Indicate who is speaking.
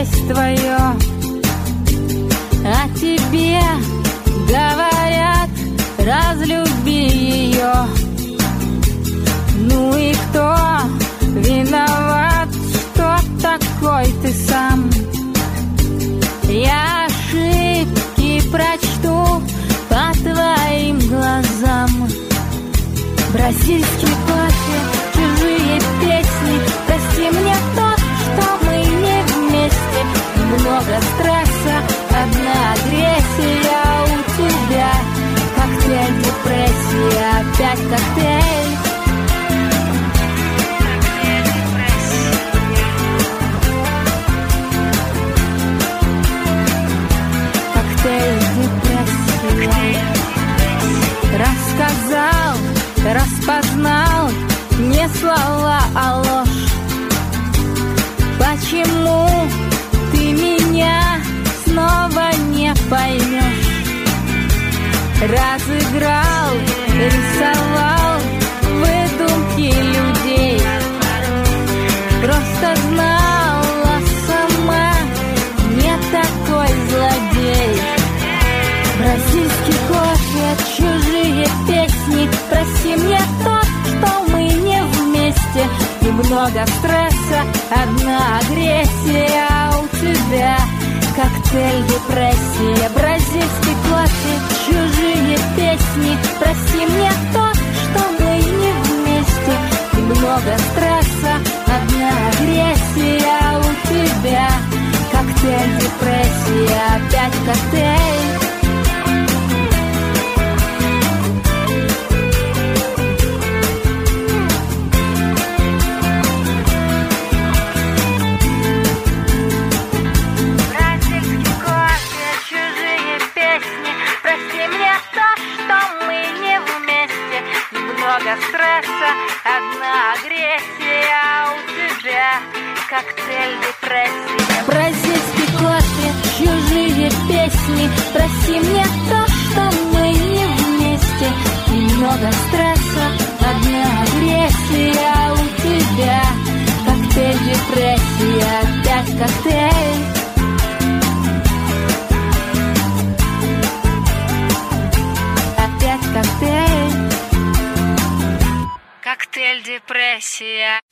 Speaker 1: есть твое. О тебе говорят, разлюби ее. Ну и кто виноват, что такой ты сам? Я ошибки прочту по твоим глазам. Бразильский кофе, чужие песни, прости мне то, что мы не вместе. Много стресса, одна агрессия у тебя. Коктейль депрессии, опять коктейль. Рассказал, распознал не слова, а ложь. Почему ты меня снова не поймешь? Разыграл, рисовал выдумки людей. Просто знала сама, не такой злодей. Бразильский кофе, чужие песни, прости мне то, что мы не вместе. Немного стресса, одна агрессия у тебя. Коктейль депрессия, бразильский кофе, чужие песни, прости мне то, что мы не вместе. Немного стресса, одна агрессия у тебя. Коктейль депрессия, опять коктейль. Много стресса, одна агрессия у тебя. Коктейль депрессия. Бразильский кофе, чужие песни, прости мне то, что мы не вместе. Немного стресса, одна агрессия у тебя. Коктейль депрессия, опять коктейль.